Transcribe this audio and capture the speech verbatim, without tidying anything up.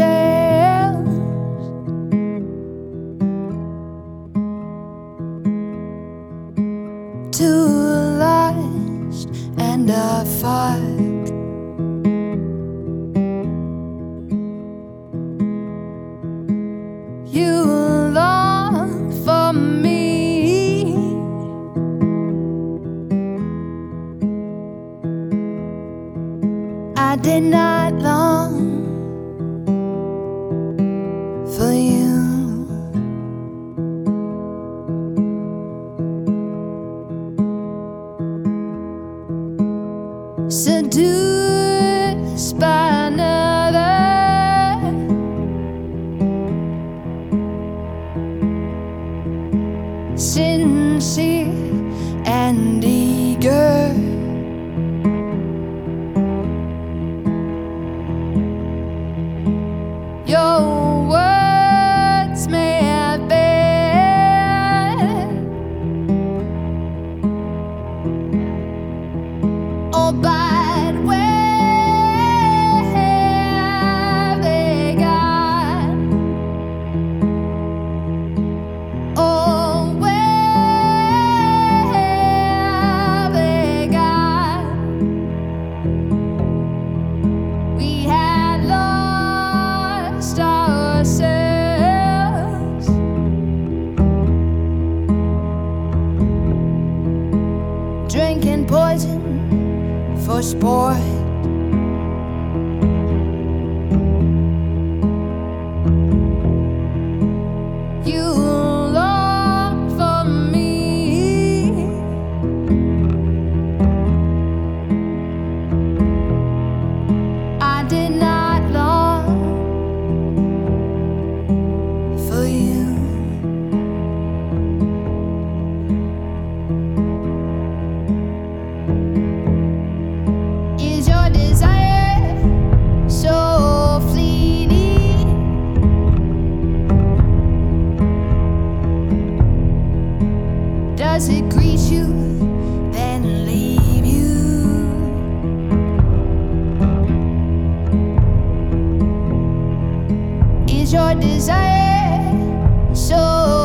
ourselves. Too lost and a fuck. You long for me. I did not long for you. Seduced by another, sincere and eager. Your words may have been all bad, where have they gone? Oh, where have they gone? We had lost ourselves. Drinking poison for sport. You long for me. I did not long for you. Is your desire so fleeting? Does it greet you, then leave you? Is your desire so